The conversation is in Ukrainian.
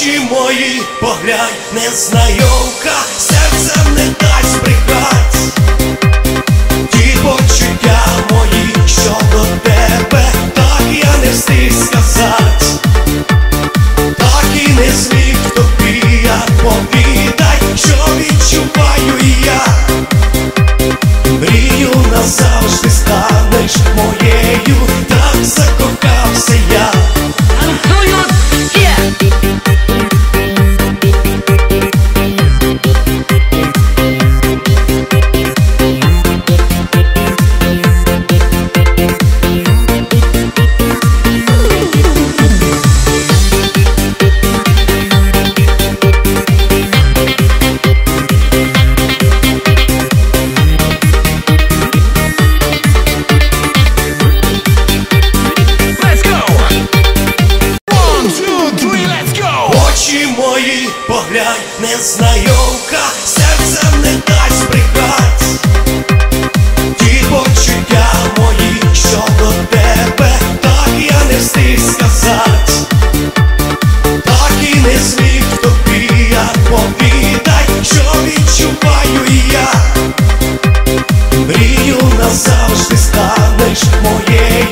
очі мої, поглянь, незнайомка, серцем не дасть брехать. Ті почуття мої щодо тебе, так я не встиг сказать, так і не зміг тобі я повідай, що відчуваю я. Мрію назавжди станеш моєю, так закохався я. Очі мої, поглянь, незнайомі.